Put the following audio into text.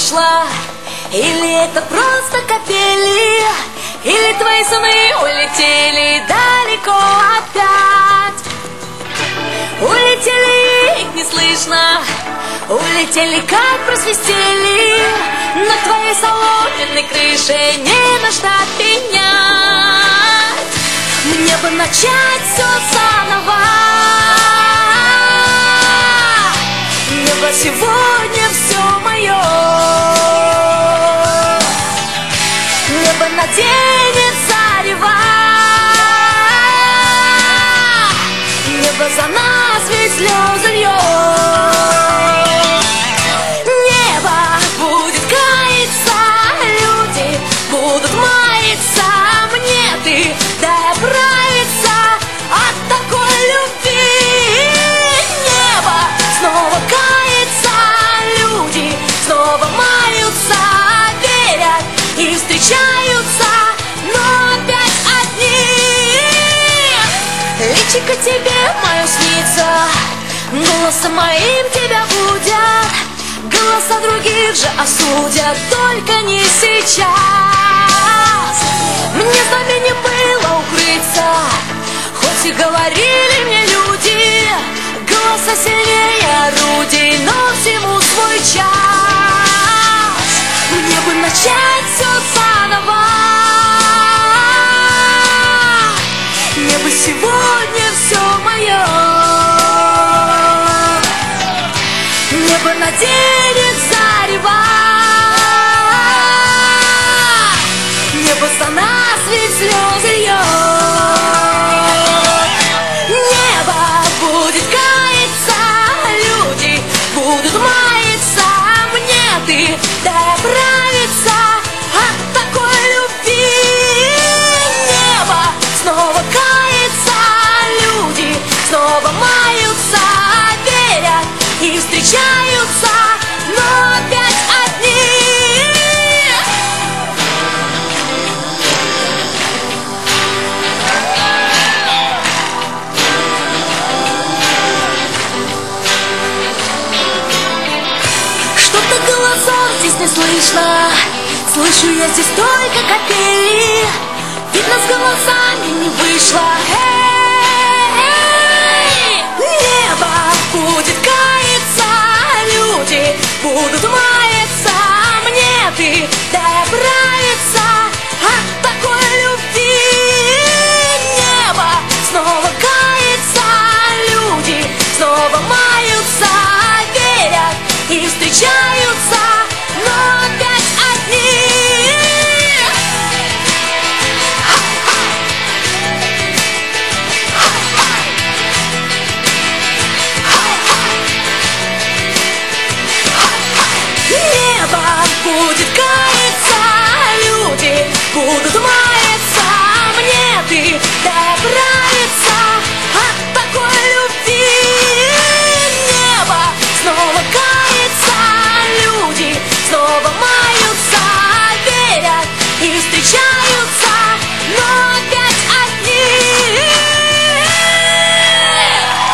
вышла? Или это просто капели? Или твои сны улетели далеко опять? Улетели, их не слышно, улетели, как просвистели. На твоей соломенной крыше не на что пенять. Мне бы начать все заново. Небо сегодня все мое. Небо наденет зарево. Небо за нас ведь слезы льет. Небо будет каяться, люди будут маяться. Мне ты дай оправиться от такой любви. Небо снова кается, люди снова маются, верят и встречаются, но опять одни. Личико тебе мое снится, голосом моим тебя будят, голоса других же осудят, только не сейчас. Мне с тобой не было укрыться, хоть и говорили мне люди, голоса сильнее орудий, но всему свой час. Мне бы начать все заново. Небо сегодня все мое. Небо наденет зарево. Небо за нас ведь слезы льет. Небо будет каяться, люди будут маяться. Мне ты дай оправиться от такой любви. Небо снова кается, люди снова маются, верят и встречаются, но опять одни. Что-то голосов здесь не слышно, слышу я здесь только капели. Видно, с голосами не вышло. Небо будет каяться, люди будут маяться. Мне ты дай оправиться